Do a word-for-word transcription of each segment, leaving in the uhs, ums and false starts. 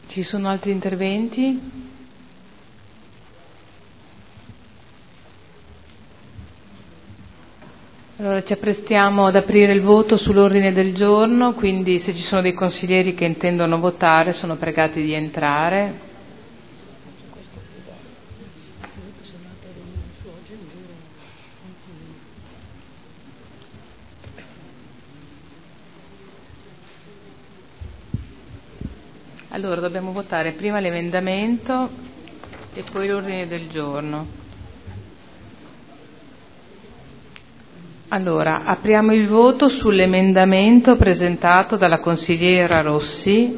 Ci sono altri interventi? Allora ci apprestiamo ad aprire il voto sull'ordine del giorno, quindi se ci sono dei consiglieri che intendono votare sono pregati di entrare. Allora dobbiamo votare prima l'emendamento e poi l'ordine del giorno. Allora, apriamo il voto sull'emendamento presentato dalla consigliera Rossi,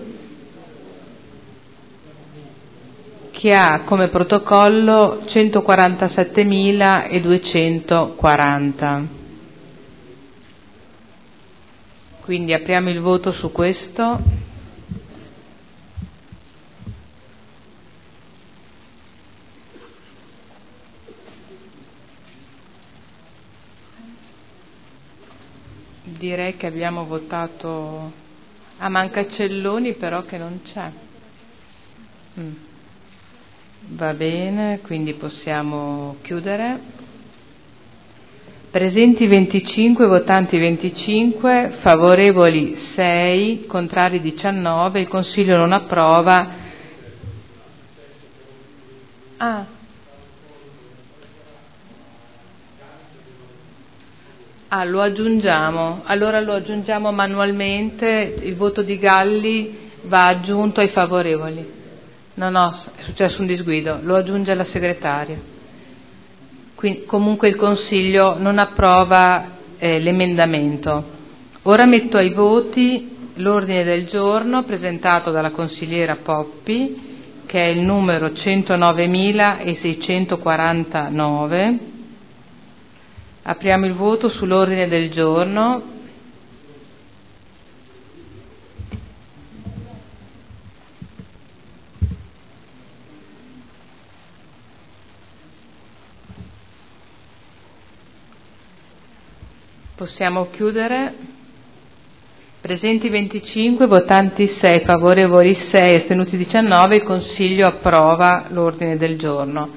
che ha come protocollo centoquarantasettemiladuecentoquaranta. Quindi apriamo il voto su questo. Direi che abbiamo votato. Ah, manca Celloni però che non c'è. Mm. Va bene, quindi possiamo chiudere. Presenti venticinque, votanti venticinque, favorevoli sei, contrari diciannove, il Consiglio non approva. Ah. Ah, lo aggiungiamo, allora lo aggiungiamo manualmente, il voto di Galli va aggiunto ai favorevoli. No, no, è successo un disguido, lo aggiunge la segretaria. Quindi, comunque il Consiglio non approva eh, l'emendamento. Ora metto ai voti l'ordine del giorno presentato dalla consigliera Poppi, che è il numero centonovemilaseicentoquarantanove. Apriamo il voto sull'ordine del giorno. Possiamo chiudere. Presenti venticinque, votanti sei, favorevoli sei, astenuti diciannove. Il Consiglio approva l'ordine del giorno.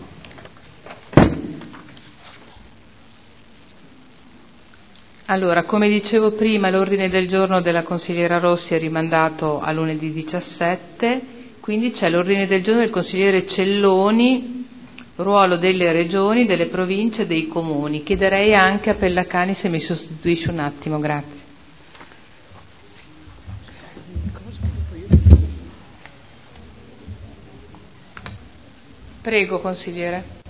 Allora, come dicevo prima, l'ordine del giorno della consigliera Rossi è rimandato a lunedì diciassette, quindi c'è l'ordine del giorno del consigliere Celloni, ruolo delle regioni, delle province e dei comuni. Chiederei anche a Pellacani se mi sostituisce un attimo, grazie. Prego, consigliere.